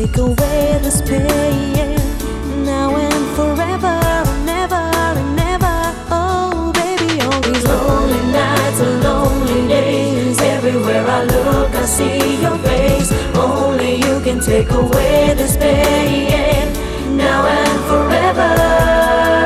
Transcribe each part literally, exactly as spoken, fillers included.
take away this pain now and forever and never and never. Oh baby, all these lonely nights and lonely days, everywhere I look I see your face. Only you can take away this pain now and forever.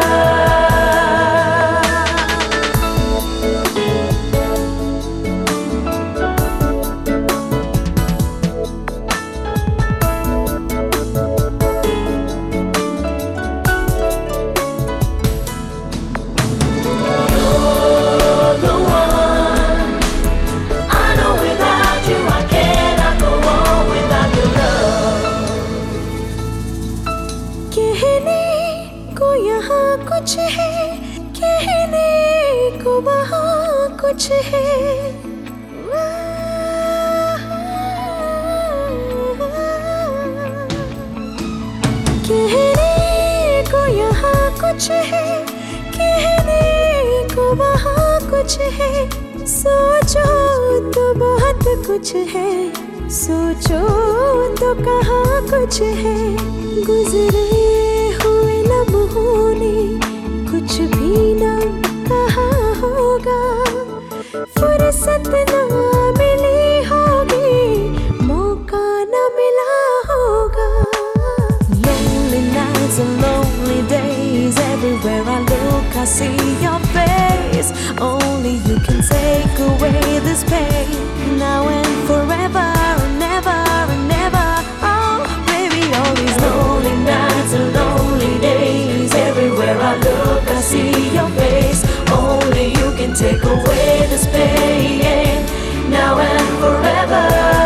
कुछ है कहने को, वहाँ कुछ है। कहने को यहाँ कुछ है, कहने को वहाँ कुछ है। सोचो तो बहुत कुछ है, सोचो तो कहाँ कुछ है। गुजरे हुए लम्हों ने कुछ भी ना कहा होगा, फुर्सत ना मिली होगी, मौका ना मिला होगा। Lonely nights and lonely days, everywhere I look I see your face. Only you can take away this pain now and forever and never and never. Oh baby, all these lonely nights and lonely days, everywhere I look I see your face. Only you can take away this pain now and forever.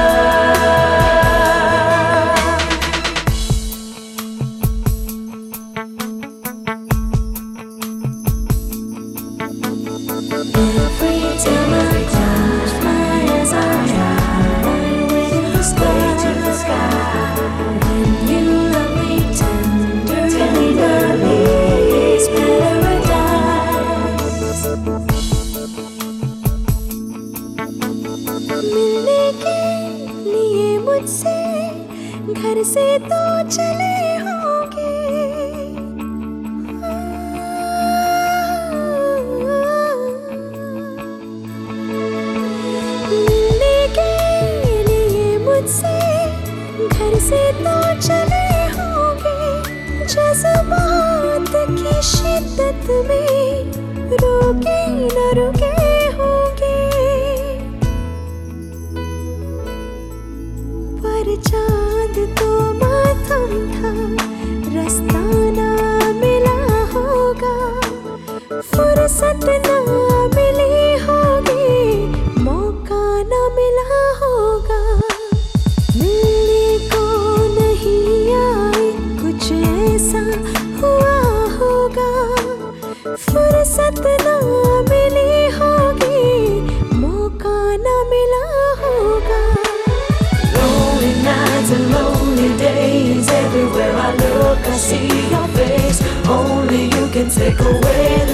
Every time I close my eyes, I try with the sky to the sky. When you love me tenderly, tenderly, it's paradise. मिलने के लिए मुझसे घर से तो चले होंगे, मुझसे घर से तो चले होंगे। जज़्बात की शिद्दत में रोके न रुके होंगे, पर चाँद तो माथम था, रास्ता ना मिला होगा, फुर्सत ना मिली होगी, मौका ना मिला होगा। हुआ होगा, फुर्सत ना मिली होगी, मौका ना मिला होगा। Lonely nights and lonely days, everywhere I look I see your face. Only you can take away